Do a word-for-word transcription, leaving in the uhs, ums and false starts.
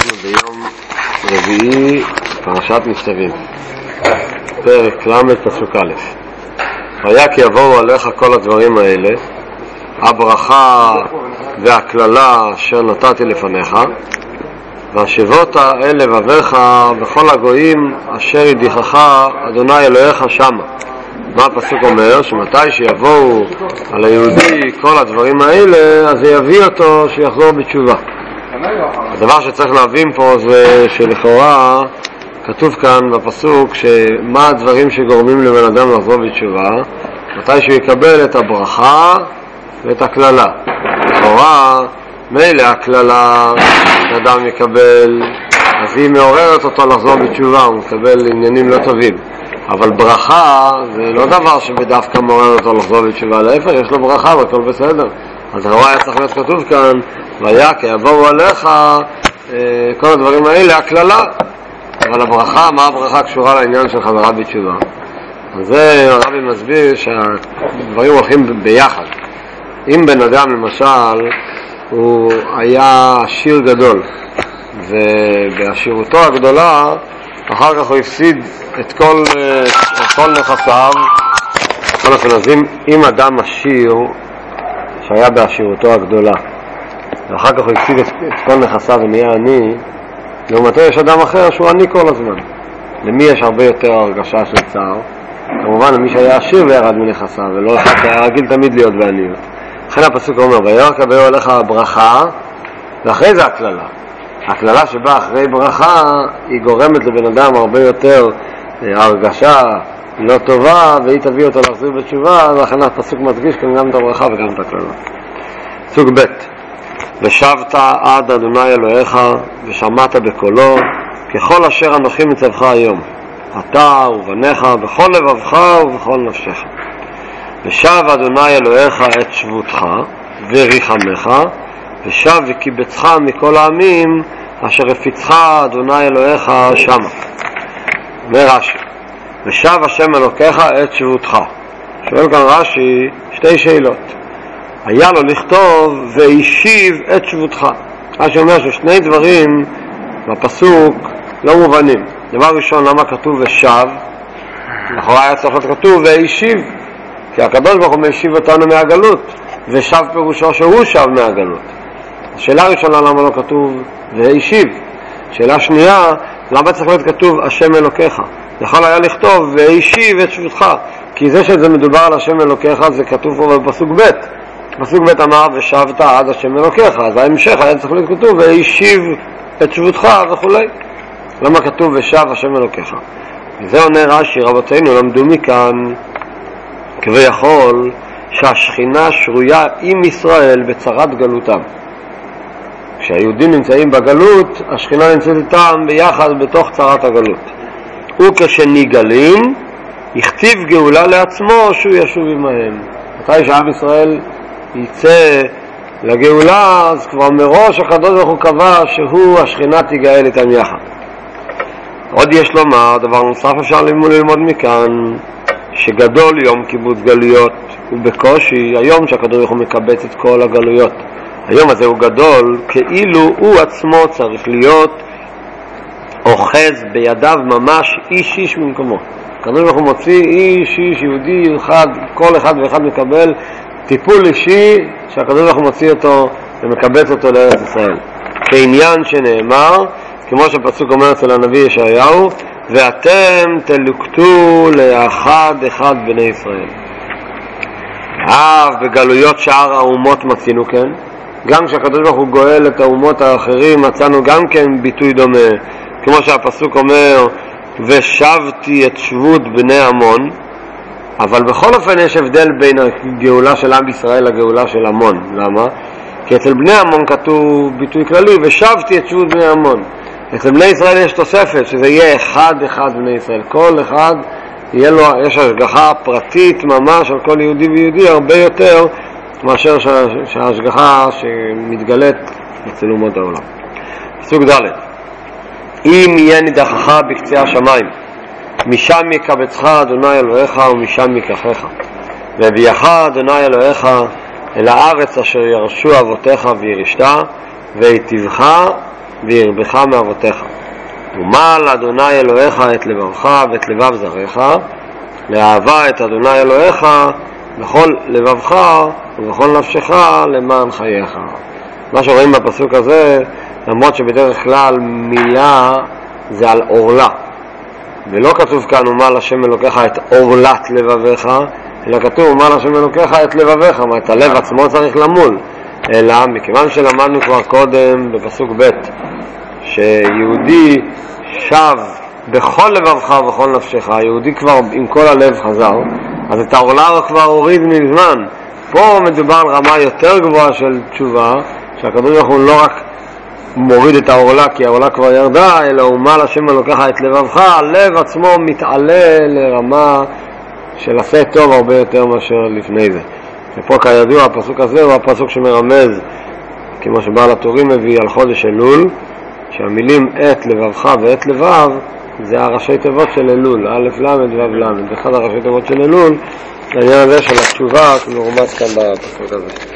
אנחנו ביום רביעי פרשת מכתבים, פרק למד פסוק א'. והיה כי יבואו עליך כל הדברים האלה, הברכה והכללה אשר נתתי לפניך, והשבות אל לבביך בכל הגויים אשר ידיחך אדוני אלוהיך שמה. מה הפסוק אומר? שמתי שיבואו על היהודי כל הדברים האלה, אז זה יביא אותו שיחזור בתשובה. הדבר שצריך להבין פה זה שלכאורה כתוב כאן בפסוק שמה הדברים שגורמים לבן אדם לחזור בתשובה, מתי שהוא יקבל את הברכה ואת הכללה. לכאורה מילא הכללה שאדם יקבל, אז היא מעוררת אותו לחזור בתשובה, הוא מקבל עניינים לא טובים. אבל ברכה זה לא דבר שבדווקא מעורר אותו לחזור בתשובה, להפך, יש לו ברכה והכל בסדר. אז הרוע היה צריך להיות כתוב כאן, והיה כי יבואו עליך כל הדברים האלה, הכללה. אבל הברכה, מה הברכה קשורה לעניין של חזרה בתשובה? אז זה הרבי מסביר שהדברים הולכים ביחד. אם בן אדם למשל הוא היה עשיר גדול, ובעשירותו הגדולה אחר כך הוא הפסיד את כל, את כל נכסיו. כל הפלזים, אם אדם עשיר שהיה בעשירותו הגדולה ואחר כך הוא הפסיד את, את כל נכסיו ונהיה עני, לעומתו יש אדם אחר שהוא עני כל הזמן. למי יש הרבה יותר הרגשה של צער? כמובן למי שהיה עשיר וירד מנכסיו, ולא אחד שהיה רגיל תמיד להיות בעניות. לכן הפסוק אומר, וירקבהו עליך הברכה, ואחרי זה הכללה. הכללה שבאה אחרי ברכה היא גורמת לבן אדם הרבה יותר הרגשה לא טובה, והיא תביא אותו להחזיר בתשובה. ולכן הפסוק מדגיש כאן גם את הברכה וגם את הכללה. פסוק ב' ושבת עד אדוני אלוהיך ושמעת בקולו ככל אשר אנוכי מצווך היום, אתה ובניך בכל לבבך ובכל נפשך. ושב אדוני אלוהיך את שבותך וריחמך, ושב וקיבצך מכל העמים אשר הפיצך אדוני אלוהיך שמה. אומר רש"י, ושב השם אלוקיך את שבותך. שואל כאן רש"י שתי שאלות. היה לו לכתוב וישיב את שבותך. רש"י אומר ששני דברים בפסוק לא מובנים. דבר ראשון, למה כתוב ושב? לכאורה היה צריך להיות כתוב וישיב, כי הקדוש ברוך הוא משיב אותנו מהגלות, ושב פירושו שהוא שב מהגלות. השאלה הראשונה, למה לא כתוב וישיב? שאלה שנייה, למה צריך להיות כתוב השם אלוקיך? יכול היה לכתוב וישיב את שבותך, כי זה שזה מדובר על השם אלוקיך זה כתוב פה בפסוק ב'. פסוק ב' אמר ושבת עד השם אלוקיך, אז ההמשך היה צריך להיות כתוב וישיב את שבותך וכו'. למה כתוב ושב השם אלוקיך? וזה עונה רש"י, רבותינו למדו מכאן כביכול שהשכינה שרויה עם ישראל בצרת גלותם. כשהיהודים נמצאים בגלות, השכינה נמצאת איתם ביחד בתוך צרת הגלות. וכשניגלים יכתיב גאולה לעצמו שהוא ישוב עמהם. מתי שעם ישראל יצא לגאולה, אז כבר מראש הקדוש ברוך הוא קבע שהוא השכינה תיגאל איתם יחד. עוד יש לומר, דבר נוסף אפשר ללמוד מכאן, שגדול יום קיבוץ גלויות ובקושי היום שהקדוש ברוך הוא מקבץ את כל הגלויות. היום הזה הוא גדול כאילו הוא עצמו צריך להיות אוחז בידיו ממש איש איש ממקומו. הקדוש ברוך הוא מוציא איש איש יהודי אחד, כל אחד ואחד מקבל טיפול אישי שהקדוש ברוך הוא מוציא אותו ומקבץ אותו לארץ ישראל, כעניין שנאמר כמו שהפסוק אומר אצל הנביא ישעיהו, ואתם תלוקטו לאחד אחד בני ישראל. אף בגלויות שאר האומות מצינו כן, גם כשהקדוש ברוך הוא גואל את האומות האחרים מצאנו גם כן ביטוי דומה, כמו שהפסוק אומר ושבתי את שבות בני עמון. אבל בכל אופן יש הבדל בין הגאולה של עם ישראל לגאולה של עמון. למה? כי אצל בני עמון כתוב ביטוי כללי ושבתי את שבות בני עמון. אצל בני ישראל יש תוספת שזה יהיה אחד אחד בני ישראל, כל אחד יהיה לו, יש השגחה פרטית ממש על כל יהודי ויהודי הרבה יותר מאשר שההשגחה שמתגלית אצל אומות העולם. פסוק ד' אם יהיה נידחך בקצה השמיים משם יקבצך אדוני אלוהיך ומשם ייקחך, והביאך אדוני אלוהיך אל הארץ אשר ירשו אבותיך וירשת, והיטיבך וירבך מאבותיך. ומל אדוני אלוהיך את לבבך ואת לבב זרעך, לאהבה את אדוני אלוהיך בכל לבבך ובכל נפשך למען חייך. מה שרואים בפסוק הזה, למרות שבדרך כלל מילה זה על אורלה, ולא כתוב כאן ומל השם אלוקיך את אורלת לבביך, אלא כתוב ומל השם אלוקיך את לבביך, מה את הלב עצמו צריך למול. אלא מכיוון שלמדנו כבר קודם בפסוק ב' שיהודי שב בכל לבבך ובכל נפשך, יהודי כבר עם כל הלב חזר, אז את האורלה הוא כבר הוריד מזמן. פה מדובר על רמה יותר גבוהה של תשובה, שהקדוש ברוך הוא לא רק מוריד את האורלה כי האורלה כבר ירדה, אלא ומל השם אלוקיך את לבבך, הלב עצמו מתעלה לרמה של עשה טוב הרבה יותר מאשר לפני זה. ופה כידוע הפסוק הזה הוא הפסוק שמרמז, כמו שבעל הטורים מביא, על חודש אלול, שהמילים את לבבך ואת לבב זה הראשי תיבות של אלול, א' למד ו' למד, אחד הראשי תיבות של אלול, העניין הזה של התשובה כמו רומז כאן בפסוק הזה.